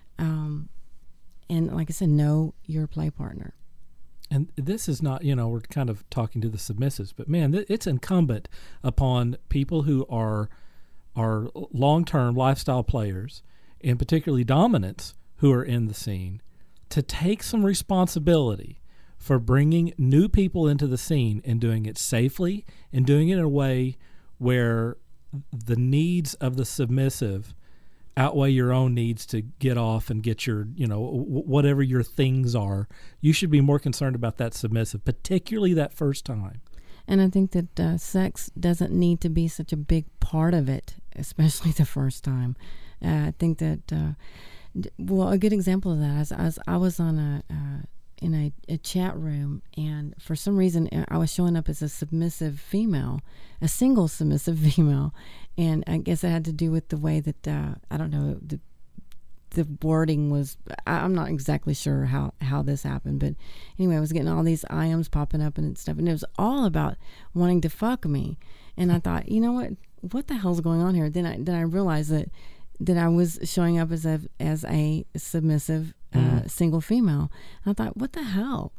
And like I said, know your play partner. And this is not, we're kind of talking to the submissives, but man, it's incumbent upon people who are long-term lifestyle players, and particularly dominants who are in the scene, to take some responsibility for bringing new people into the scene and doing it safely and doing it in a way where the needs of the submissive outweigh your own needs to get off and get your, whatever your things are. You should be more concerned about that submissive, particularly that first time. And I think that sex doesn't need to be such a big part of it, especially the first time. I think that, a good example of that is I was on in a chat room, and for some reason I was showing up as a submissive female, a single submissive female, and I guess it had to do with the way that I don't know, the wording was. I'm not exactly sure how this happened, but anyway, I was getting all these IMs popping up and stuff, and it was all about wanting to fuck me. And I thought, you know what the hell's going on here? Then I realized that I was showing up as a submissive single female. And I thought, what the hell?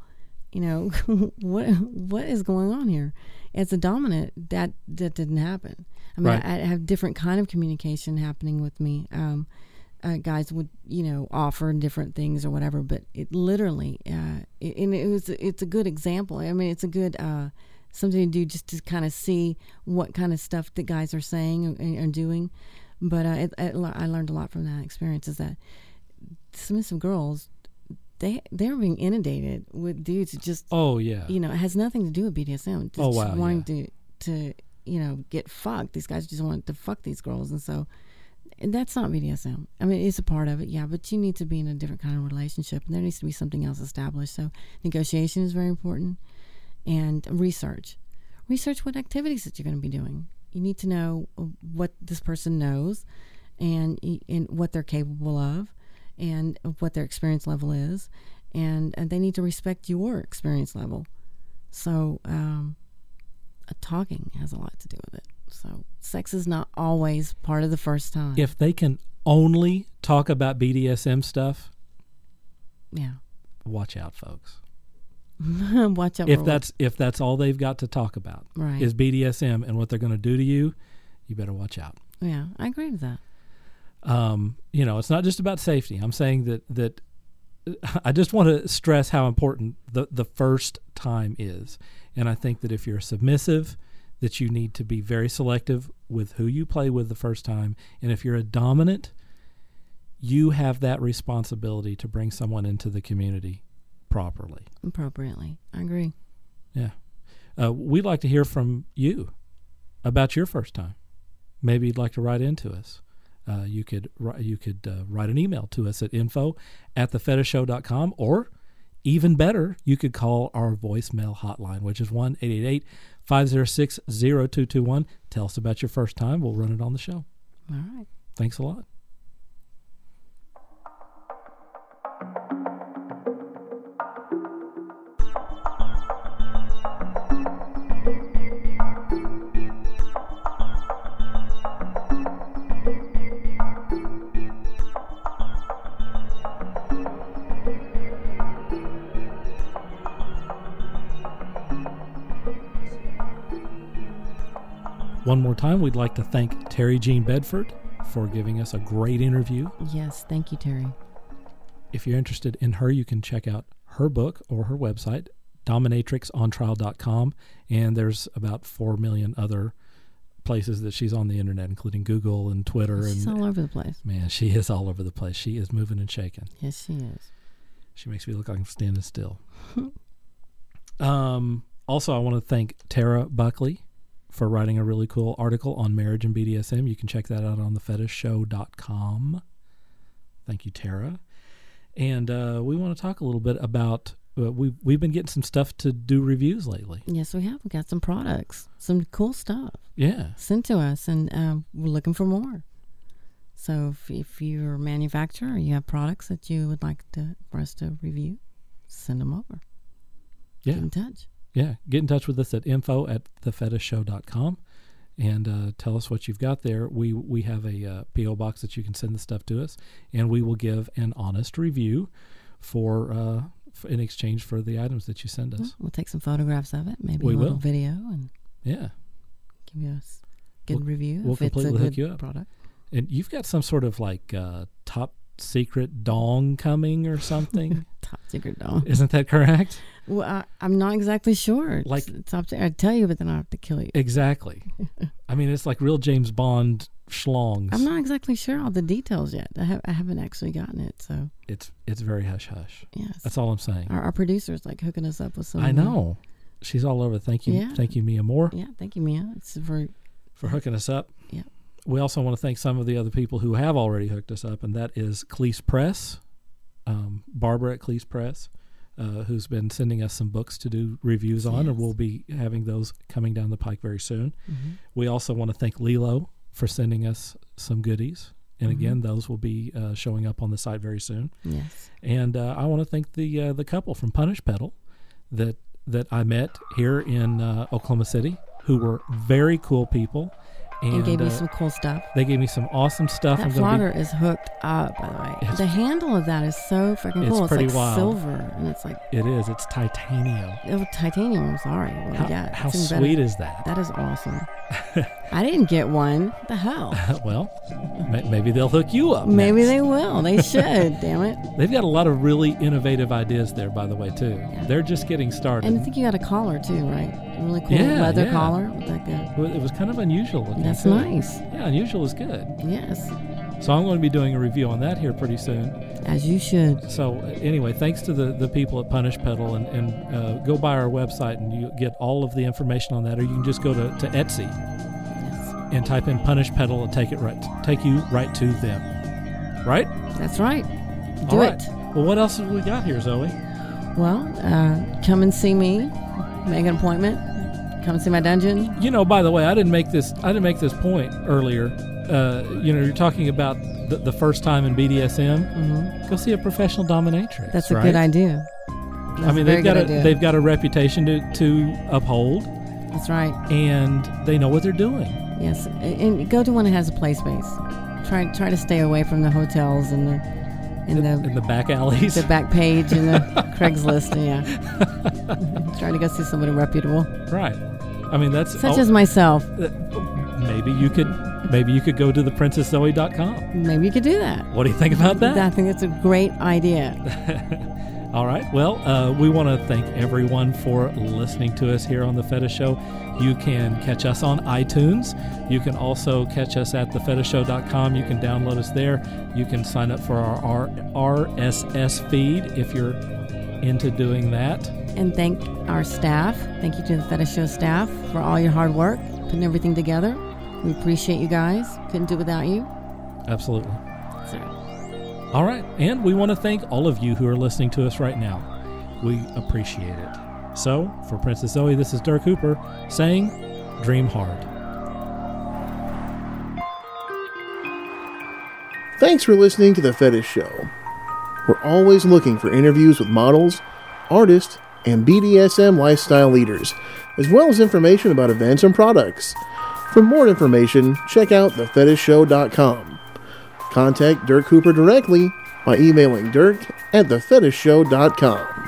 What is going on here? As a dominant, that didn't happen. I mean, Right. I have different kind of communication happening with me. Guys would, offer different things or whatever, but it literally, it's a good example. I mean, it's a good something to do just to kind of see what kind of stuff that guys are saying and doing. But I learned a lot from that experience. Is that submissive girls, they're being inundated with dudes just, Oh, yeah. it has nothing to do with BDSM. Just Oh, wow, wanting to get fucked. These guys just want to fuck these girls, and so that's not BDSM. I mean, it's a part of it, yeah, but you need to be in a different kind of relationship, and there needs to be something else established. So negotiation is very important, and research what activities that you're going to be doing. You need to know what this person knows, and what they're capable of, and what their experience level is, and they need to respect your experience level. So talking has a lot to do with it. So sex is not always part of the first time. If they can only talk about BDSM stuff, Yeah. watch out, folks. Watch out. If that's all they've got to talk about Right. is BDSM and what they're going to do to you, you better watch out. Yeah, I agree with that. It's not just about safety. I'm saying that I just want to stress how important the first time is. And I think that if you're submissive, that you need to be very selective with who you play with the first time. And if you're a dominant, you have that responsibility to bring someone into the community properly. Appropriately. I agree. Yeah. We'd like to hear from you about your first time. Maybe you'd like to write into us. You could write an email to us at info@thefetishshow.com, or even better, you could call our voicemail hotline, which is 1-888-506-0221. Tell us about your first time. We'll run it on the show. All right. Thanks a lot. One more time, we'd like to thank Terry Jean Bedford for giving us a great interview. Yes, thank you, Terry. If you're interested in her, you can check out her book or her website, dominatrixontrial.com, and there's about 4 million other places that she's on the internet, including Google and Twitter. She's all over the place. Man, she is all over the place. She is moving and shaking. Yes, she is. She makes me look like I'm standing still. Also, I want to thank Tara Buckley for writing a really cool article on marriage and BDSM. You can check that out on thefetishshow.com. Thank you, Tara. And we want to talk a little bit about, we've been getting some stuff to do reviews lately. Yes, we have. We got some products, some cool stuff Yeah. sent to us, and we're looking for more. So if you're a manufacturer or you have products that you would like for us to review, send them over. Yeah. Get in touch. Yeah. Get in touch with us at info@thefetishshow.com and tell us what you've got there. We have a P.O. box that you can send the stuff to us, and we will give an honest review for in exchange for the items that you send us. We'll take some photographs of it, maybe We a little will. video, and Yeah. give you a good review we'll if it's a completely hook good you up. product. And you've got some sort of like top secret dong coming or something. Top secret dong. Isn't that correct? Well, I'm not exactly sure. Like- it's up to, I'd tell you, but then I have to kill you. Exactly. I mean, it's like real James Bond schlongs. I'm not exactly sure all the details yet. I haven't actually gotten it, so It's very hush hush. yes. That's all I'm saying. Our producer's like hooking us up with some. I know. She's all over. Thank you. Yeah. Thank you, Mia Moore, Yeah, thank you, Mia. It's for hooking us up. Yeah. We also want to thank some of the other people who have already hooked us up, and that is Cleese Press, Barbara at Cleese Press, who's been sending us some books to do reviews on, and Yes. we'll be having those coming down the pike very soon. Mm-hmm. We also want to thank Lilo for sending us some goodies. And Mm-hmm. again, those will be showing up on the site very soon. yes. And I want to thank the couple from Punish Pedal that I met here in Oklahoma City, who were very cool people. And gave me some cool stuff. They gave me some awesome stuff. That I'm gonna flogger is hooked up, by the way. It's- The handle of that is so freaking It's cool. It's pretty like wild. silver, and it's like It is. It's titanium. titanium. I'm sorry. Well, How, yeah, how it's even sweet better. is that? That is awesome. I didn't get one. What the hell? Well, maybe they'll hook you up. Maybe next. they will. They should. Damn it. They've got a lot of really innovative ideas there, by the way, too. They're just getting started. And I think you got a collar too, right? A really cool Yeah, leather yeah. collar with like a. Well, it was kind of unusual looking. That's too. nice. Yeah, unusual is good. Yes, So I'm going to be doing a review on that here pretty soon. as you should. So anyway, thanks to the people at Punish Pedal, and go by our website and you get all of the information on that, or you can just go to Etsy Yes, and type in Punish Pedal and take you right to them. Right? that's right. Do All right. it. Well, what else have we got here, Zoe? Well, come and see me. Make an appointment. Come and see my dungeon. You know, by the way, I didn't make this point earlier. You're talking about the first time in BDSM. Mm-hmm. Go see a professional dominatrix. That's a right? good idea. That's I mean, a very good idea. they've got a reputation to uphold, That's right. and they know what they're doing. Yes, and go to one that has a play space. Try to stay away from the hotels and In the back alleys. the back page and the Craigslist. Yeah, try to go see somebody reputable, Right. I mean, that's such as myself. maybe you could go to theprincesszoe.com. Maybe you could do that. What do you think about that? I think that's a great idea. All right. Well, we want to thank everyone for listening to us here on The Fetish Show. You can catch us on iTunes. You can also catch us at thefetishshow.com. You can download us there. You can sign up for our RSS feed if you're into doing that. And thank our staff. Thank you to the Fetish Show staff for all your hard work, putting everything together. We appreciate you guys. Couldn't do it without you. Absolutely. So, All right. And we want to thank all of you who are listening to us right now. We appreciate it. So, for Princess Zoe, this is Dirk Hooper saying, dream hard. Thanks for listening to The Fetish Show. We're always looking for interviews with models, artists, and BDSM lifestyle leaders, as well as information about events and products. For more information, check out thefetishshow.com. Contact Dirk Hooper directly by emailing dirk@thefetishshow.com.